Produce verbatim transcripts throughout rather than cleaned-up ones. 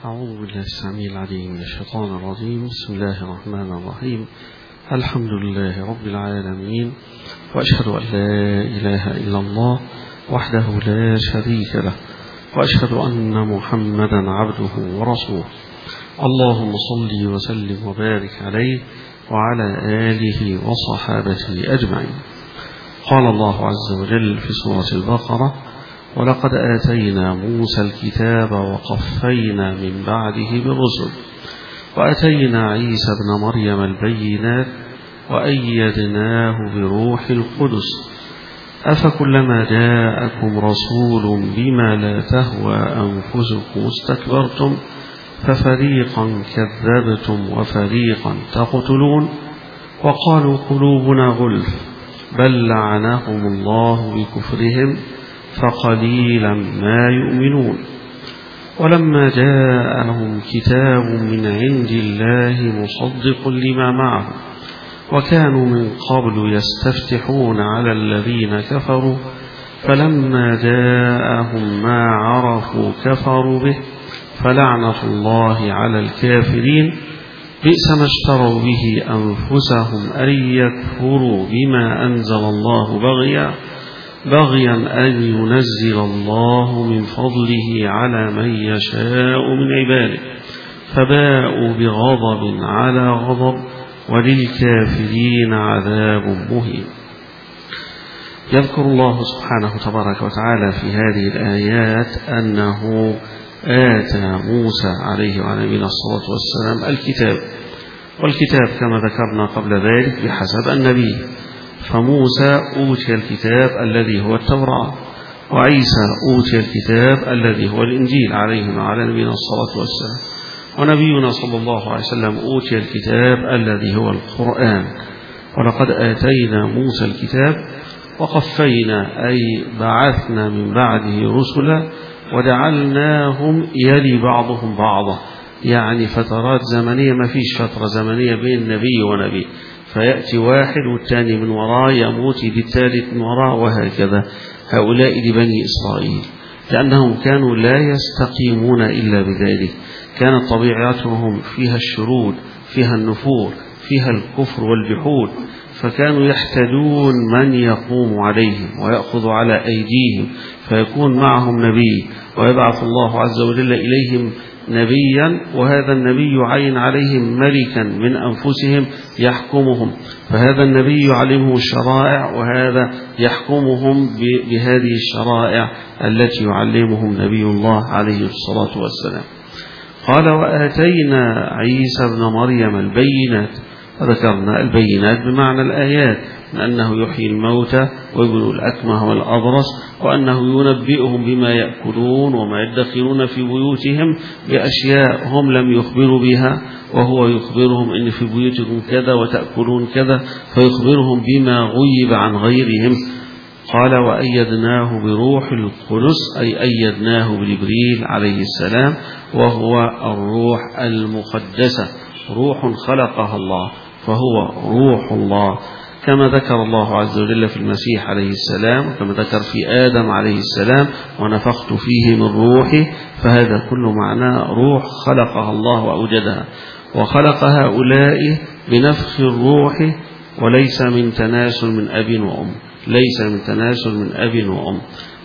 أعوذ بالله السميع العليم من الشيطان الرجيم. بسم الله الرحمن الرحيم. الحمد لله رب العالمين، وأشهد أن لا إله إلا الله وحده لا شريك له، وأشهد أن محمدا عبده ورسوله. اللهم صل وسلم وبارك عليه وعلى آله وصحابته أجمعين. قال الله عز وجل في سورة البقرة: ولقد آتينا موسى الكتاب وقفينا من بعده بالرسل وأتينا عيسى ابن مريم البينات وأيدناه بروح القدس أفكلما جاءكم رسول بما لا تهوى أنفسكم استكبرتم ففريقا كذبتم وفريقا تقتلون وقالوا قلوبنا غلف بل لعنهم الله بكفرهم فقليلا ما يؤمنون. ولما جاءهم كتاب من عند الله مصدق لما معهم وكانوا من قبل يستفتحون على الذين كفروا فلما جاءهم ما عرفوا كفروا به فلعنة الله على الكافرين بئس ما اشتروا به أنفسهم أن يكفروا بما أنزل الله بغيا بغيا أن ينزل الله من فضله على من يشاء من عباده فباءوا بغضب على غضب وللكافرين عذاب مهين. يذكر الله سبحانه تبارك وتعالى في هذه الآيات أنه آتى موسى عليه وعلى نبينا الصلاة والسلام الكتاب، والكتاب كما ذكرنا قبل ذلك بحسب النبي، فموسى أوتي الكتاب الذي هو التوراة، وعيسى أوتي الكتاب الذي هو الإنجيل عليه وعلى نبينا الصلاة والسلام، ونبينا صلى الله عليه وسلم أوتي الكتاب الذي هو القرآن. ولقد آتينا موسى الكتاب وقفينا أي بعثنا من بعده رسلا وجعلناهم يلي بعضهم بعضا، يعني فترات زمنية، ما فيش فترة زمنية بين نبي ونبي، فيأتي واحد والثاني من وراء يموت بالثالث من وراء، وهكذا. هؤلاء لبني إسرائيل لأنهم كانوا لا يستقيمون إلا بذلك، كانت طبيعتهم فيها الشرود، فيها النفور، فيها الكفر والجحود، فكانوا يحتاجون من يقوم عليهم ويأخذ على أيديهم فيكون معهم نبي، ويبعث الله عز وجل إليهم نبيا، وهذا النبي يعين عليهم ملكا من أنفسهم يحكمهم، فهذا النبي يعلمهم الشرائع وهذا يحكمهم بهذه الشرائع التي يعلمهم نبي الله عليه الصلاة والسلام. قال: وآتينا عيسى ابن مريم البينات، وذكرنا البينات بمعنى الآيات، من أنه يحيي الموتى ويبرئ الأكمه والأبرص، وأنه ينبئهم بما يأكلون وما يدخرون في بيوتهم بأشياء هم لم يخبروا بها، وهو يخبرهم إن في بيوتكم كذا وتأكلون كذا، فيخبرهم بما غيب عن غيرهم. قال: وأيدناه بروح القدس، أي أيدناه بجبريل عليه السلام، وهو الروح المقدسة، روح خلقها الله، فهو روح الله، كما ذكر الله عز وجل في المسيح عليه السلام، وكما ذكر في آدم عليه السلام: ونفخت فيه من روحي، فهذا كله معناه روح خلقها الله وأوجدها، وخلق هؤلاء بنفخ الروح، وليس من تناسل من أب وأم، ليس من تناسل من أب وأم،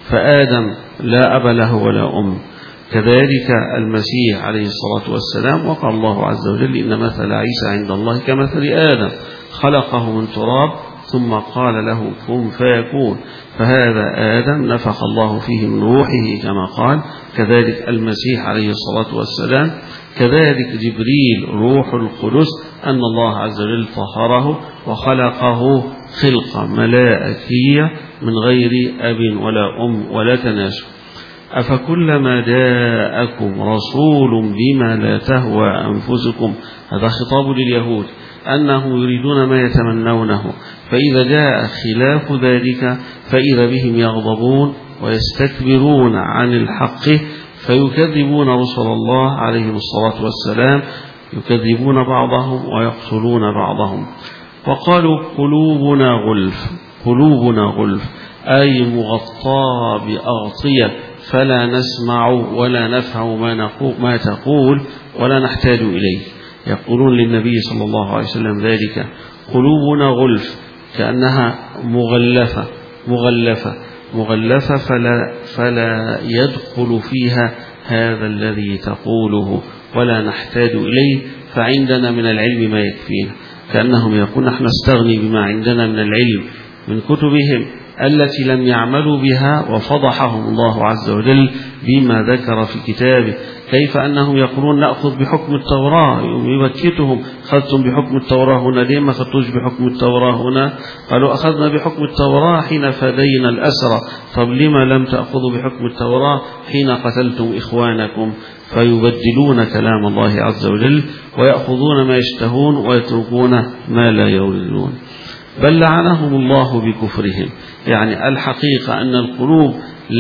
فآدم لا أب له ولا أم، كذلك المسيح عليه الصلاة والسلام. وقال الله عز وجل: إن مثل عيسى عند الله كمثل آدم خلقه من تراب ثم قال له كن فيكون، فهذا آدم نفخ الله فيه من روحه كما قال، كذلك المسيح عليه الصلاة والسلام، كذلك جبريل روح القدس، أن الله عز وجل طهره وخلقه خلقة ملائكية من غير أب ولا أم ولا تناسل. أفكلما جاءكم رسول بما لا تهوى أنفسكم، هذا خطاب لليهود أنه يريدون ما يتمنونه، فإذا جاء خلاف ذلك فإذا بهم يغضبون ويستكبرون عن الحق فيكذبون رسل الله عليهم الصلاة والسلام، يكذبون بعضهم ويقتلون بعضهم. وقالوا قلوبنا غلف، قلوبنا غلف أي مغطاة بأغطية فلا نسمع ولا نفهم ما, نقول ما تقول ولا نحتاج إليه. يقولون للنبي صلى الله عليه وسلم ذلك: قلوبنا غلف، كأنها مغلفة مغلفة مغلفة فلا, فلا يدخل فيها هذا الذي تقوله ولا نحتاج إليه، فعندنا من العلم ما يكفينا. كأنهم يقولون: نحن نستغني بما عندنا من العلم من كتبهم التي لم يعملوا بها، وفضحهم الله عز وجل بما ذكر في كتابه. كيف أنهم يقولون: نأخذ بحكم التوراة، يبكتهم: خذتم بحكم التوراة هنا، ليه ما خذتوش بحكم التوراة هنا؟ قالوا: أخذنا بحكم التوراة حين فدينا الأسرى. طب لما لم تأخذوا بحكم التوراة حين قتلتم إخوانكم؟ فيبدلون كلام الله عز وجل ويأخذون ما يشتهون ويتركون ما لا يريدون. بل لعنهم الله بكفرهم. يعني الحقيقة أن القلوب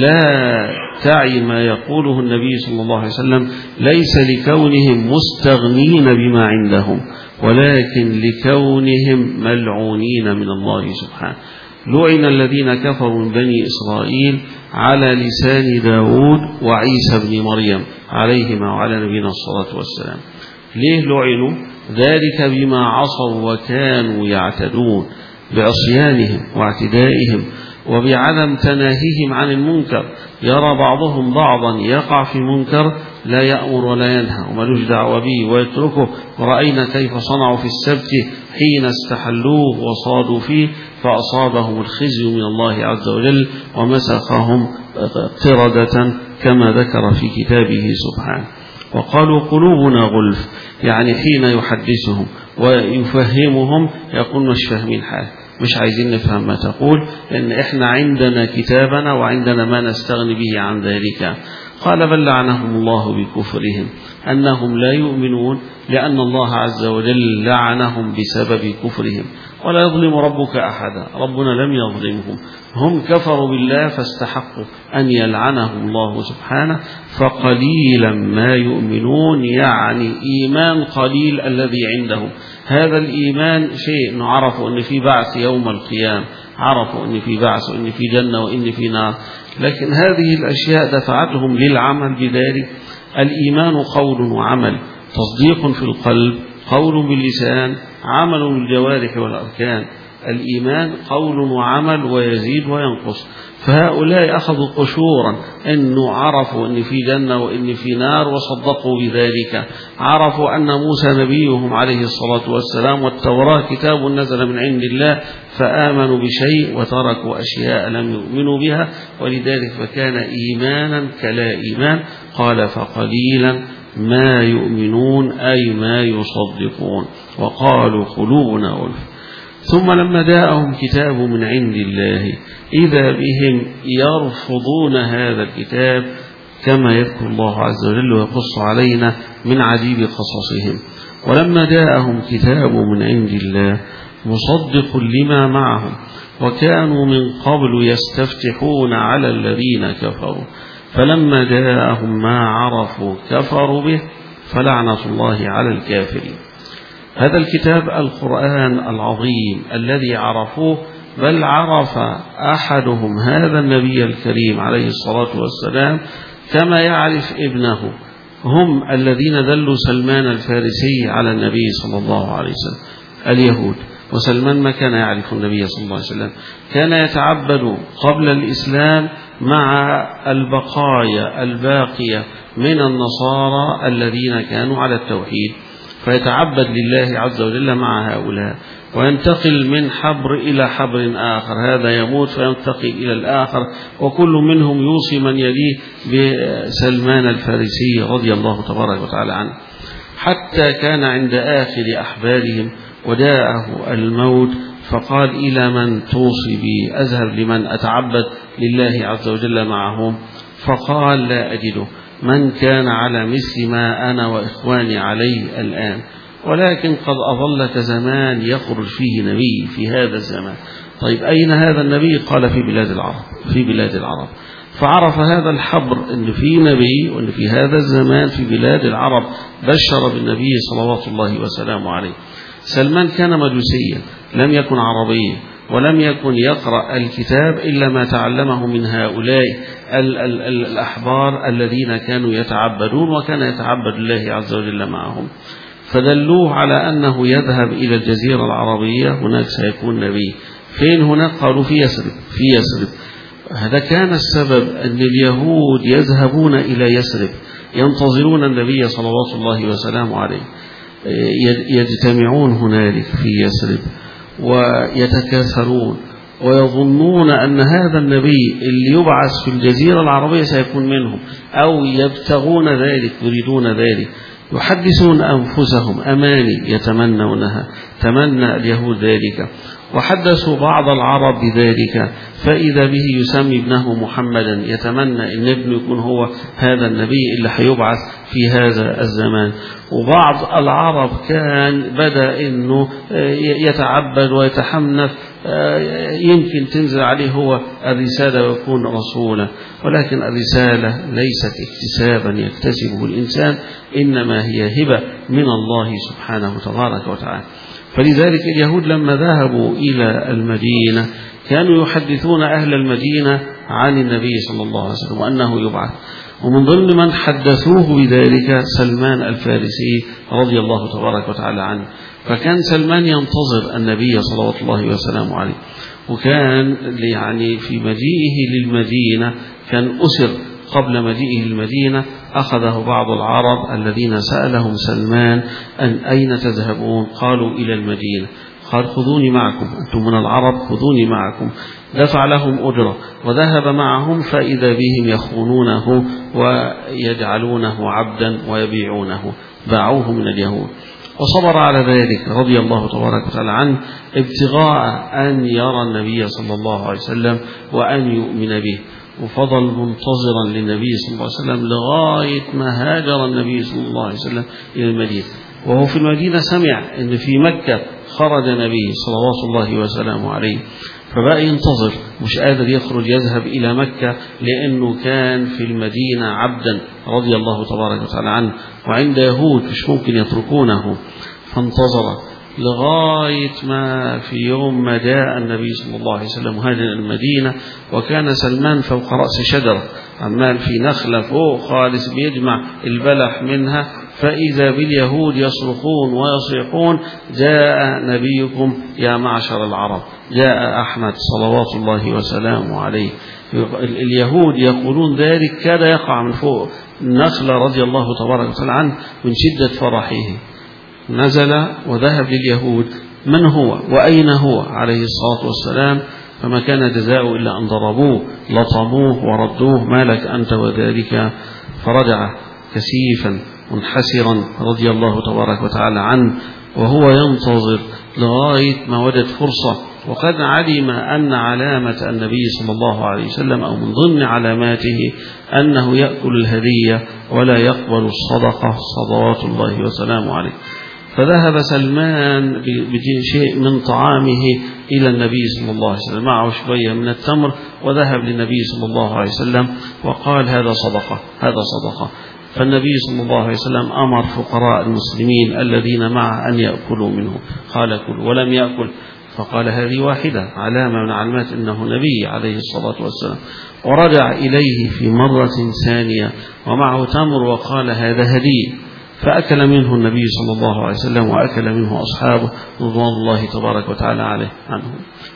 لا تعي ما يقوله النبي صلى الله عليه وسلم، ليس لكونهم مستغنين بما عندهم، ولكن لكونهم ملعونين من الله سبحانه. لعن الذين كفروا من بني إسرائيل على لسان داود وعيسى بن مريم عليهما وعلى نبينا الصلاة والسلام. ليه لعنوا؟ ذلك بما عصوا وكانوا يعتدون، بعصيانهم واعتدائهم وبعدم تناهيهم عن المنكر. يرى بعضهم بعضا يقع في منكر لا يأمر ولا ينهى وملوش دعوة به ويتركه. ورأينا كيف صنعوا في السبت حين استحلوه وصادوا فيه، فأصابهم الخزي من الله عز وجل ومسخهم قردة كما ذكر في كتابه سبحانه. وقالوا: قلوبنا غلف، يعني حين يحدثهم ويفهمهم يقول: مش فاهمين حاجة، مش عايزين نفهم ما تقول، لأن إحنا عندنا كتابنا وعندنا ما نستغني به عن ذلك. قال: بل لعنهم الله بكفرهم، أنهم لا يؤمنون، لأن الله عز وجل لعنهم بسبب كفرهم. ولا يظلم ربك أحدا، ربنا لم يظلمهم، هم كفروا بالله فاستحقوا أن يلعنهم الله سبحانه. فقليلا ما يؤمنون، يعني إيمان قليل الذي عندهم. هذا الإيمان شيء، عرفوا أن في بعث يوم القيامة، عرفوا أن في بعث وأن في جنة وأن في نار، لكن هذه الأشياء دفعتهم للعمل بذلك. الإيمان قول وعمل، تصديق في القلب، قول باللسان، عمل بالجوارح والأركان. الإيمان قول وعمل ويزيد وينقص. فهؤلاء أخذوا قشورا، أنه عرفوا أن في جنة وأن في نار وصدقوا بذلك. عرفوا أن موسى نبيهم عليه الصلاة والسلام، والتوراة كتاب نزل من عند الله، فآمنوا بشيء وتركوا أشياء لم يؤمنوا بها، ولذلك فكان إيمانا كلا إيمان. قال: فقليلا ما يؤمنون، أي ما يصدقون. وقالوا: قلوبنا غلف. ثم لما جاءهم كتاب من عند الله إذا بهم يرفضون هذا الكتاب، كما يذكر الله عز وجل ويقص علينا من عجيب قصصهم. ولما جاءهم كتاب من عند الله مصدق لما معهم، وكانوا من قبل يستفتحون على الذين كفروا، فلما جاءهم ما عرفوا كفروا به، فلعنة الله على الكافرين. هذا الكتاب القرآن العظيم الذي عرفوه، بل عرف أحدهم هذا النبي الكريم عليه الصلاة والسلام كما يعرف ابنه. هم الذين دلوا سلمان الفارسي على النبي صلى الله عليه وسلم، اليهود. وسلمان ما كان يعرف النبي صلى الله عليه وسلم، كان يتعبد قبل الإسلام مع البقايا الباقية من النصارى الذين كانوا على التوحيد، فيتعبد لله عز وجل مع هؤلاء، وينتقل من حبر إلى حبر آخر، هذا يموت فينتقل إلى الآخر، وكل منهم يوصي من يليه بسلمان الفارسي رضي الله تبارك وتعالى عنه، حتى كان عند آخر أحبارهم وجاءه الموت فقال: إلى من توصي بي؟ أذهب لمن أتعبد لله عز وجل معهم؟ فقال: لا أجده من كان على مثل ما أنا وإخواني عليه الآن، ولكن قد أظلك زمان يخرج فيه نبي في هذا الزمان. طيب أين هذا النبي؟ قال: في بلاد العرب، في بلاد العرب. فعرف هذا الحبر أن في نبي، وأن في هذا الزمان في بلاد العرب بشر بالنبي صلوات الله وسلامه عليه. سلمان كان مجوسيا، لم يكن عربيا، ولم يكن يقرأ الكتاب إلا ما تعلمه من هؤلاء ال ال ال الأحبار الذين كانوا يتعبدون، وكان يتعبد الله عز وجل معهم. فدلوه على أنه يذهب إلى الجزيرة العربية، هناك سيكون نبي. فين هناك؟ قالوا في يثرب. في يثرب. هذا كان السبب أن اليهود يذهبون إلى يثرب ينتظرون النبي صلوات الله وسلامه عليه، يجتمعون هنالك في يثرب ويتكاثرون ويظنون أن هذا النبي اللي يبعث في الجزيرة العربية سيكون منهم، أو يبتغون ذلك، يريدون ذلك، يحدثون أنفسهم أماني يتمنونها. تمنى اليهود ذلك، وحدثوا بعض العرب بذلك، فإذا به يسمي ابنه محمدا، يتمنى أن ابنه يكون هو هذا النبي اللي هيبعث في هذا الزمان. وبعض العرب كان بدأ أنه يتعبد ويتحنث، يمكن تنزل عليه هو الرسالة ويكون رسولا، ولكن الرسالة ليست اكتسابا يكتسبه الإنسان، إنما هي هبة من الله سبحانه تبارك وتعالى. فلذلك اليهود لما ذهبوا إلى المدينة كانوا يحدثون أهل المدينة عن النبي صلى الله عليه وسلم وأنه يبعث. ومن ضمن من حدثوه بذلك سلمان الفارسي رضي الله تبارك وتعالى عنه. فكان سلمان ينتظر النبي صلى الله عليه وسلم عليه، وكان يعني في مجيئه للمدينة كان أسر قبل مجيئه المدينة. أخذه بعض العرب الذين سألهم سلمان أن أين تذهبون؟ قالوا إلى المدينة. قال خذوني معكم، أنتم من العرب، خذوني معكم. دفع لهم أجرة وذهب معهم، فإذا بهم يخونونه ويجعلونه عبدا ويبيعونه، باعوه من اليهود. وصبر على ذلك رضي الله تبارك وتعالى عنه، ابتغاء أن يرى النبي صلى الله عليه وسلم وأن يؤمن به. وفضل منتظرا للنبي صلى الله عليه وسلم لغاية ما هاجر النبي صلى الله عليه وسلم إلى المدينة. وهو في المدينة سمع أن في مكة خرج نبي صلوات الله وسلامه عليه، فبقى ينتظر، مش قادر يخرج يذهب إلى مكة لأنه كان في المدينة عبدا رضي الله تبارك وتعالى عنه، وعند يهود مش ممكن يتركونه. فانتظر لغاية ما في يوم ما جاء النبي صلى الله عليه وسلم هاجر المدينة، وكان سلمان فوق رأس شجرة، عمال في نخلة فوق خالص بيجمع البلح منها، فإذا باليهود يصرخون ويصيحون جاء نبيكم يا معشر العرب، جاء أحمد صلوات الله وسلامه عليه. اليهود يقولون ذلك كاد يقع من فوق النخلة رضي الله تبارك وتعالى عنه من شدة فرحه. نزل وذهب لليهود من هو وأين هو عليه الصلاة والسلام، فما كان جزاؤه إلا أن ضربوه لطموه وردوه، ما لك أنت وذلك. فرجع كسيفا منحسرا رضي الله تبارك وتعالى عنه، وهو ينتظر لغاية ما وجد فرصة. وقد علم أن علامة النبي صلى الله عليه وسلم أو من ضمن علاماته أنه يأكل الهدية ولا يقبل الصدقة صلوات الله وسلامه عليه. فذهب سلمان بشيء من طعامه إلى النبي صلى الله عليه وسلم، معه شوية من التمر، وذهب للنبي صلى الله عليه وسلم وقال هذا صدقة، هذا صدقة. فالنبي صلى الله عليه وسلم أمر فقراء المسلمين الذين معه أن يأكلوا منه، قال كل، ولم يأكل. فقال هذه واحدة علامة من علامات أنه نبي عليه الصلاة والسلام. ورجع إليه في مرة ثانية ومعه تمر وقال هذا هدية، فأكل منه النبي صلى الله عليه وسلم وأكل منه أصحابه رضوان الله تبارك وتعالى عليه عنهم.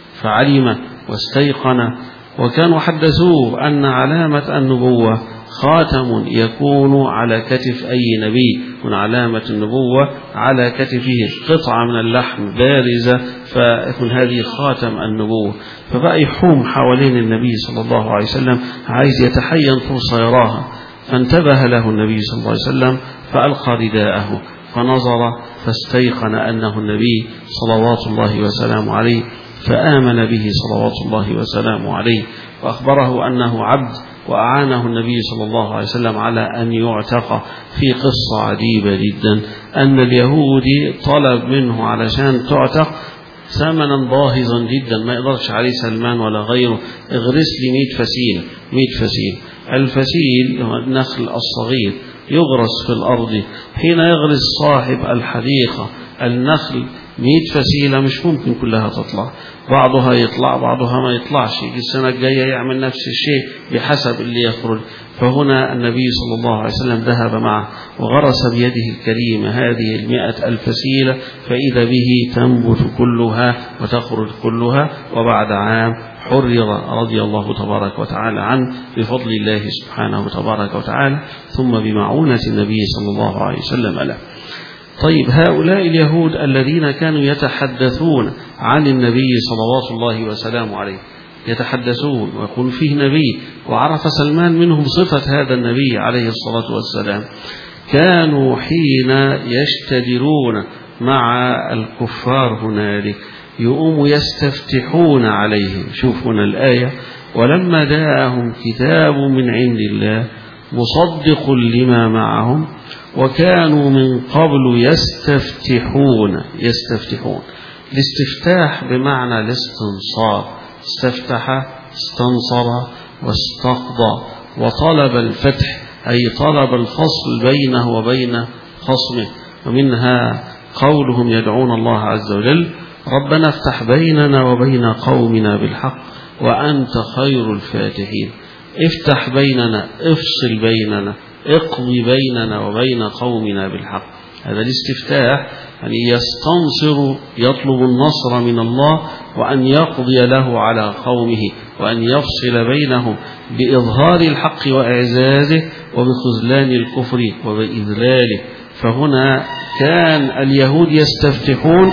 فعلم واستيقن، وكانوا حدثوه أن علامة النبوة خاتم يكون على كتف أي نبي، من علامة النبوة على كتفه قطعة من اللحم بارزة، فيكون هذه خاتم النبوة. فبقى يحوم حوالين النبي صلى الله عليه وسلم عايز يتحين فرصة يراها. فانتبه له النبي صلى الله عليه وسلم فألقى رداءه فنظر فاستيقن أنه النبي صلوات الله وسلامه عليه، فآمن به صلوات الله وسلامه عليه، وأخبره أنه عبد، وأعانه النبي صلى الله عليه وسلم على أن يعتق. في قصة عجيبة جدا أن اليهودي طلب منه علشان تعتق ثمنا باهظا جدا ما يقدرش عليه سلمان ولا غيره، اغرس لي مئة فسيل. مئة فسيل، الفسيل هو النخل الصغير يغرس في الأرض. حين يغرس صاحب الحديقة النخل مئة فسيلة مش ممكن كلها تطلع، بعضها يطلع بعضها ما يطلعش، السنة الجاية يعمل نفس الشيء بحسب اللي يخرج. فهنا النبي صلى الله عليه وسلم ذهب معه وغرس بيده الكريمة هذه المئة الفسيلة، فإذا به تنبت كلها وتخرج كلها. وبعد عام حرر رضي الله تبارك وتعالى عنه بفضل الله سبحانه تبارك وتعالى، ثم بمعونة النبي صلى الله عليه وسلم له. طيب، هؤلاء اليهود الذين كانوا يتحدثون عن النبي صلوات الله وسلامه عليه، يتحدثون ويقول فيه نبي، وعرف سلمان منهم صفة هذا النبي عليه الصلاة والسلام، كانوا حين يشتدرون مع الكفار هنالك يقوموا يستفتحون عليهم. شوف هنا الآية: ولما جاءهم كتاب من عند الله مصدق لما معهم وكانوا من قبل يستفتحون. يستفتحون، الاستفتاح بمعنى الاستنصار، استفتح استنصر واستقضى وطلب الفتح، أي طلب الفصل بينه وبين خصمه. ومنها قولهم يدعون الله عز وجل: ربنا افتح بيننا وبين قومنا بالحق وأنت خير الفاتحين. افتح بيننا، افصل بيننا، اقضي بيننا وبين قومنا بالحق. هذا الاستفتاح، يعني يستنصر، يطلب النصر من الله وأن يقضي له على قومه وأن يفصل بينهم بإظهار الحق وإعزازه وبخذلان الكفر وبإذلاله. فهنا كان اليهود يستفتحون،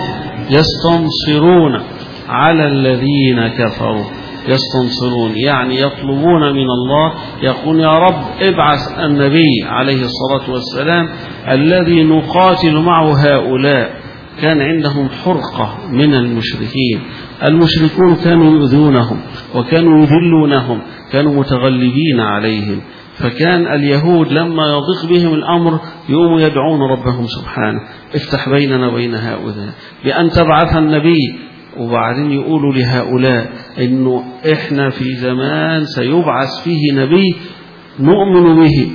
يستنصرون على الذين كفروا، يستنصرون يعني يطلبون من الله، يقول: يا رب ابعث النبي عليه الصلاة والسلام الذي نقاتل معه هؤلاء. كان عندهم حرقة من المشركين، المشركون كانوا يؤذونهم وكانوا يذلونهم، كانوا متغلبين عليهم. فكان اليهود لما يضيق بهم الأمر يقوموا يدعون ربهم سبحانه: افتح بيننا وبين هؤلاء بأن تبعث النبي. وبعدين يقولوا لهؤلاء إنه إحنا في زمان سيبعث فيه نبي نؤمن به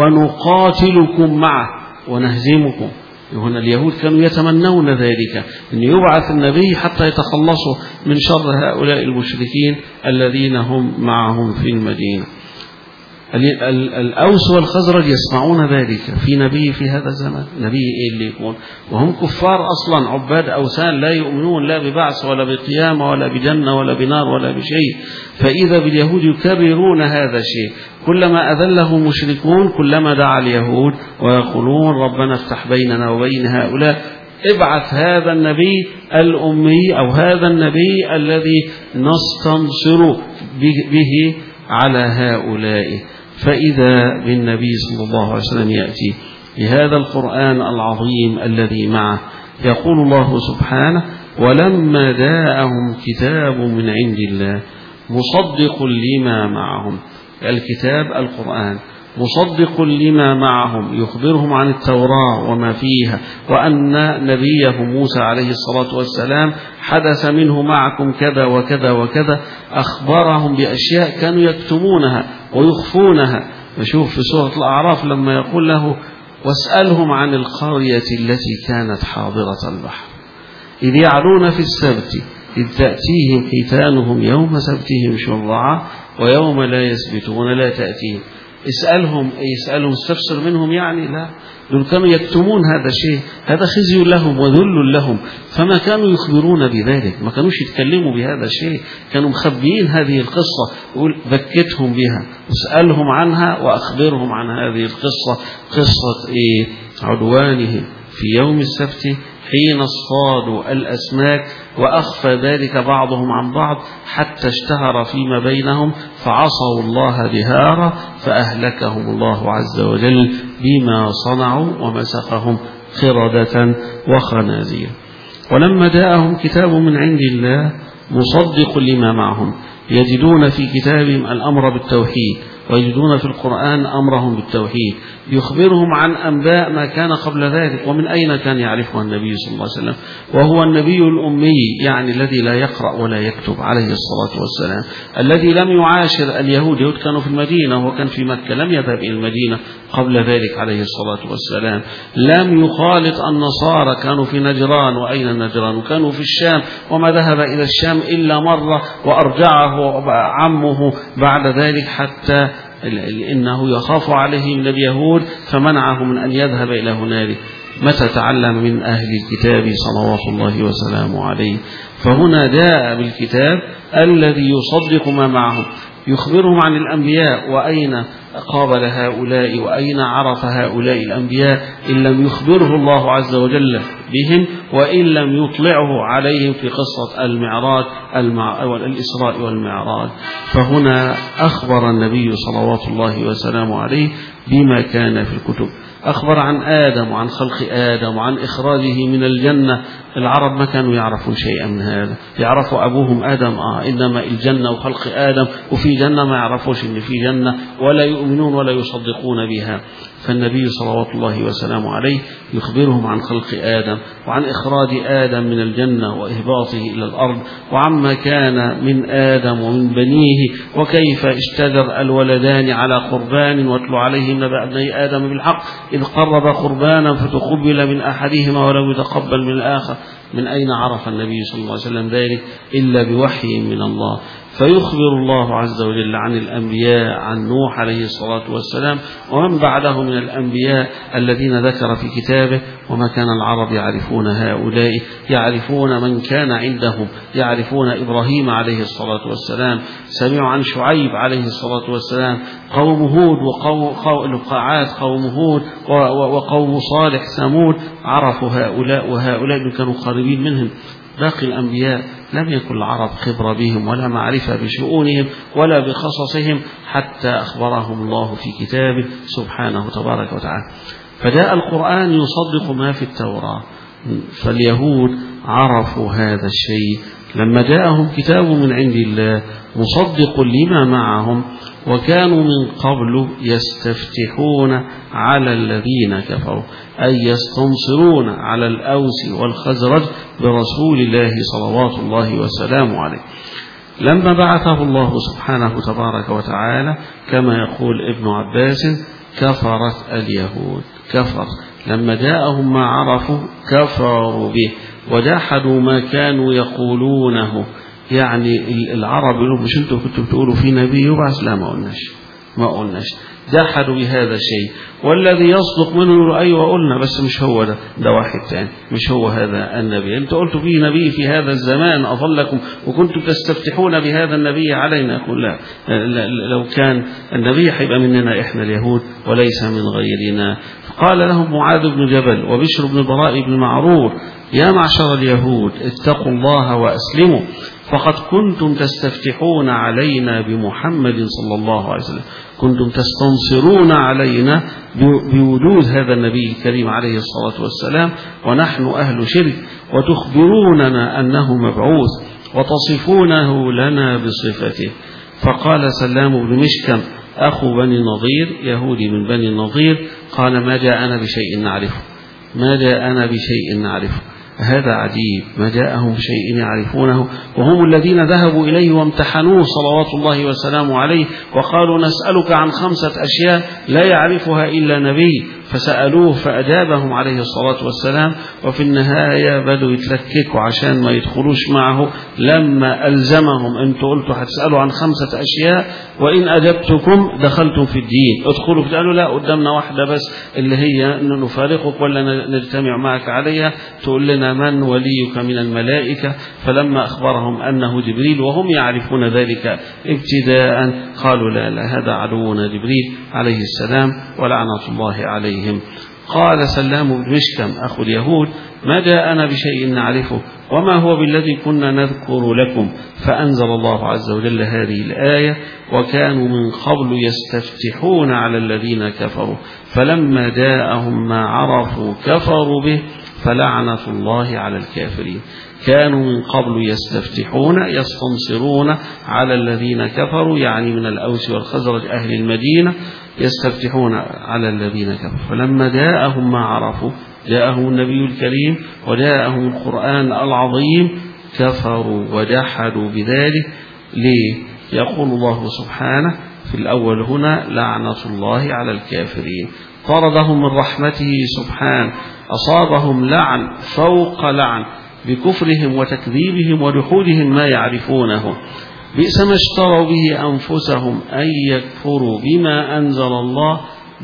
ونقاتلكم معه ونهزمكم. هنا اليهود كانوا يتمنون ذلك، أن يبعث النبي حتى يتخلصوا من شر هؤلاء المشركين الذين هم معهم في المدينة. الأوس والخزرج يسمعون ذلك في نبي في هذا الزمان. نبي إيه اللي يكون؟ وهم كفار أصلا، عباد أوثان، لا يؤمنون لا ببعث ولا بقيامة ولا بجنة ولا بنار ولا بشيء. فإذا باليهود يكررون هذا الشيء، كلما أذله مشركون كلما دعا اليهود ويقولون: ربنا افتح بيننا وبين هؤلاء، ابعث هذا النبي الأمي أو هذا النبي الذي نستنصر به على هؤلاء. فإذا بالنبي صلى الله عليه وسلم يأتي بهذا القرآن العظيم الذي معه، يقول الله سبحانه: ولما جاءهم كتاب من عند الله مصدق لما معهم. الكتاب القرآن مصدق لما معهم، يخبرهم عن التوراة وما فيها، وأن نبيه موسى عليه الصلاة والسلام حدث منه معكم كذا وكذا وكذا. أخبرهم بأشياء كانوا يكتمونها ويخفونها. نشوف في سورة الأعراف لما يقول له: واسألهم عن القرية التي كانت حاضرة البحر إذ يعلون في السبت إذ تأتيهم حيتانهم يوم سبتهم شرعا ويوم لا يسبتون لا تأتيهم. اسألهم، يسألهم استفسر منهم، يعني لا، دول كانوا يكتمون هذا الشيء، هذا خزي لهم وذل لهم، فما كانوا يخبرون بذلك، ما كانوش يتكلموا بهذا الشيء، كانوا مخبيين هذه القصة. يقول: ذكتهم بها، اسألهم عنها وأخبرهم عن هذه القصة. قصة إيه؟ عدوانهم في يوم السبت حين اصطادوا الأسماك وأخفى ذلك بعضهم عن بعض حتى اشتهر فيما بينهم فعصوا الله دهارا فأهلكهم الله عز وجل بما صنعوا ومسخهم قردة وخنازير. ولما جاءهم كتاب من عند الله مصدق لما معهم، يجدون في كتابهم الأمر بالتوحيد ويجدون في القرآن أمرهم بالتوحيد، يخبرهم عن أنباء ما كان قبل ذلك. ومن أين كان يعرفها النبي صلى الله عليه وسلم؟ وهو النبي الأمي، يعني الذي لا يقرأ ولا يكتب عليه الصلاة والسلام، الذي لم يعاشر اليهود. يهود كانوا في المدينة وهو كان في مكة، لم يذهب إلى المدينة قبل ذلك عليه الصلاة والسلام. لم يخالط النصارى، كانوا في نجران، وأين نجران؟ وكانوا في الشام، وما ذهب إلى الشام إلا مرة وأرجعه عمه بعد ذلك، حتى إنه يخاف عليه من اليهود فمنعه من أن يذهب إلى هنالك. متى تعلم من أهل الكتاب صلوات الله وسلامه عليه؟ فهنا جاء بالكتاب الذي يصدق ما معهم، يخبرهم عن الأنبياء، وأين قابل هؤلاء وأين عرف هؤلاء الأنبياء إن لم يخبره الله عز وجل بهم، وإن لم يطلعه عليهم في قصة المعراج الإسراء والمعراج. فهنا أخبر النبي صلوات الله وسلامه عليه بما كان في الكتب، أخبر عن آدم وعن خلق آدم وعن إخراجه من الجنة. العرب ما كانوا يعرفون شيئا من هذا، يعرفوا أبوهم آدم آه إنما الجنة وخلق آدم، وفي جنة ما يعرفوش إن في جنة، ولا يؤمنون ولا يصدقون بها. فالنبي صلوات الله وسلامه عليه يخبرهم عن خلق آدم وعن إخراج آدم من الجنة وإهباطه إلى الأرض، وعما كان من آدم ومن بنيه، وكيف اشتدر الولدان على قربان، واتل عليهم نبأ ابني آدم بالحق إذ قرب قربانا فتقبل من أحدهما ولم يتقبل من الآخر. من أين عرف النبي صلى الله عليه وسلم ذلك إلا بوحي من الله؟ فيخبر الله عز وجل عن الأنبياء، عن نوح عليه الصلاة والسلام ومن بعده من الأنبياء الذين ذكر في كتابه. وما كان العرب يعرفون هؤلاء، يعرفون من كان عندهم، يعرفون إبراهيم عليه الصلاة والسلام، سمعوا عن شعيب عليه الصلاة والسلام، قوم هود وقوم قعاد قوم هود وقوم صالح ثمود، عرفوا هؤلاء، وهؤلاء كانوا قريبين منهم. باقي الأنبياء لم يكن العرب خبرة بهم ولا معرفة بشؤونهم ولا بقصصهم، حتى أخبرهم الله في كتابه سبحانه تبارك وتعالى. فجاء القرآن يصدق ما في التوراة، فاليهود عرفوا هذا الشيء لما جاءهم كتاب من عند الله مصدق لما معهم، وكانوا من قبل يستفتحون على الذين كفروا، أي يستنصرون على الأوس والخزرج برسول الله صلوات الله وسلامه عليه. لما بعثه الله سبحانه تبارك وتعالى كما يقول ابن عباس كفرت اليهود، كفر لما جاءهم ما عرفوا كفروا به وجحدوا ما كانوا يقولونه. يعني العرب يقولوا مش انتوا كنتوا بتقولوا في نبي يبعث؟ لا ما قلناش ما قلناش جحدوا بهذا الشيء. والذي يصدق منه يقول أيوة قلنا بس مش هو ده، ده واحد تاني، مش هو هذا النبي. انتوا قلتوا فيه نبي في هذا الزمان أظلكم وكنتم تستفتحون بهذا النبي علينا. يقول لا، لو كان النبي هيبقى مننا إحنا اليهود وليس من غيرنا. قال لهم معاذ بن جبل وبشر بن براء بن معرور يا معشر اليهود اتقوا الله وأسلموا، فقد كنتم تستفتحون علينا بمحمد صلى الله عليه وسلم، كنتم تستنصرون علينا بوجود هذا النبي الكريم عليه الصلاة والسلام ونحن أهل شرك، وتخبروننا أنه مبعوث وتصفونه لنا بصفته. فقال سلام بن مشكم أخو بني النضير، يهودي من بني النضير، قال ما جاءنا بشيء نعرفه، ما جاءنا بشيء نعرفه. هذا عجيب، ما جاءهم بشيء يعرفونه، وهم الذين ذهبوا إليه وامتحنوه صلوات الله وسلامه عليه، وقالوا نسألك عن خمسة أشياء لا يعرفها إلا نبي، فسألوه فأجابهم عليه الصلاة والسلام. وفي النهاية بدوا يتلككوا عشان ما يدخلوش معه، لما ألزمهم أنتوا قلتوا هتسألوا عن خمسة أشياء وإن أجبتكم دخلتم في الدين، ادخلوا. قالوا لا، قدامنا واحدة بس اللي هي أن نفارقك ولا نجتمع معك عليها، تقول لنا من وليك من الملائكة. فلما أخبرهم أنه جبريل وهم يعرفون ذلك ابتداء قالوا لا لا هذا عدونا جبريل عليه السلام ولعنة الله عليهم. قال سلام بن مشكم أخو اليهود ما جاءنا بشيء نعرفه وما هو بالذي كنا نذكر لكم. فأنزل الله عز وجل هذه الآية وكانوا من قبل يستفتحون على الذين كفروا فلما جاءهم ما عرفوا كفروا به فلعنة الله على الكافرين. كانوا من قبل يستفتحون يستنصرون على الذين كفروا، يعني من الأوس والخزرج أهل المدينة، يستفتحون على الذين كفروا فلما جاءهم ما عرفوا، جاءهم النبي الكريم وجاءهم القرآن العظيم، كفروا وجحدوا بذلك. ليه؟ يقول الله سبحانه في الأول هنا لعنة الله على الكافرين، طردهم من رحمته سبحانه، أصابهم لعن فوق لعن بكفرهم وتكذيبهم وجحودهم ما يعرفونه. بئس ما اشتروا به أنفسهم أن يكفروا بما أنزل الله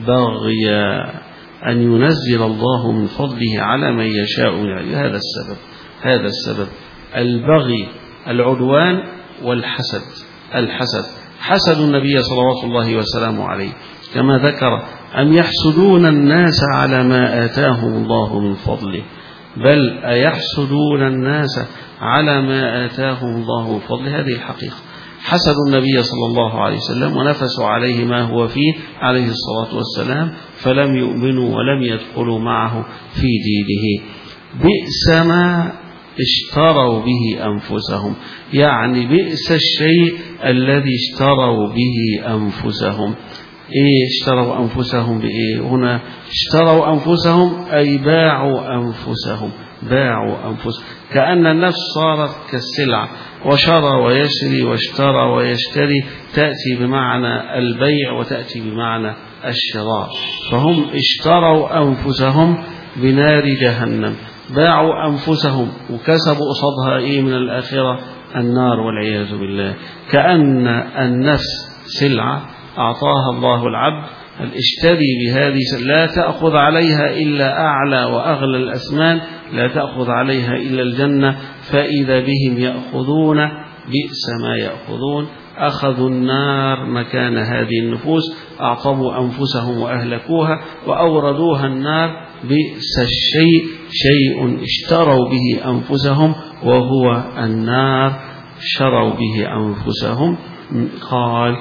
بغيا أن ينزل الله من فضله على من يشاء من عباده. هذا السبب هذا السبب البغي، العدوان والحسد. الحسد حسد النبي صلوات الله وسلامه عليه كما ذكر: أم يحسدون الناس على ما آتاهم الله من فضله، بل أيحسدون الناس على ما آتاهم الله من فضله. هذه الحقيقة. حسدوا النبي صلى الله عليه وسلم ونفسوا عليه ما هو فيه عليه الصلاة والسلام، فلم يؤمنوا ولم يدخلوا معه في دينه. بئس ما اشتروا به أنفسهم، يعني بئس الشيء الذي اشتروا به أنفسهم. إيه اشتروا أنفسهم بإيه؟ هنا اشتروا أنفسهم أي باعوا أنفسهم، باعوا أنفسهم، كأن النفس صارت كالسلع، وشرى ويشري واشترى ويشتري، تأتي بمعنى البيع وتأتي بمعنى الشراء. فهم اشتروا أنفسهم بنار جهنم، باعوا أنفسهم وكسبوا قصادها إيه من الآخرة؟ النار والعياذ بالله. كأن النفس سلعة أعطاها الله العبد، اشتري بهذه، لا تأخذ عليها إلا أعلى وأغلى الأثمان، لا تأخذ عليها إلا الجنة، فإذا بهم يأخذون بئس ما يأخذون. أخذوا النار مكان هذه النفوس، أعطوا أنفسهم وأهلكوها وأوردوها النار. بئس الشيء شيء اشتروا به أنفسهم وهو النار، شروا به أنفسهم. قال: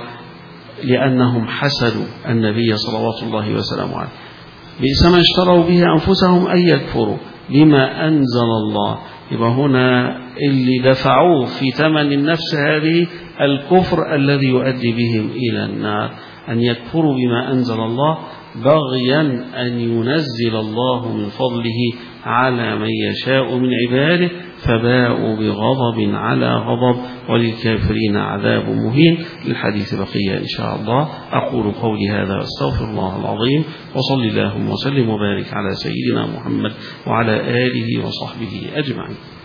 لأنهم حسدوا النبي صلوات الله وسلامه عليه. بئس ما اشتروا به أنفسهم أن يكفروا بما أنزل الله. يبقى هنا اللي دفعوه في ثمن النفس هذه الكفر الذي يؤدي بهم إلى النار، أن يكفروا بما أنزل الله بغيا أن ينزل الله من فضله على من يشاء من عباده، فباءوا بغضب على غضب وللكافرين عذاب مهين. للحديث بقية إن شاء الله. أقول قولي هذا واستغفر الله العظيم، وصلي اللهم وسلم وبارك على سيدنا محمد وعلى آله وصحبه أجمعين.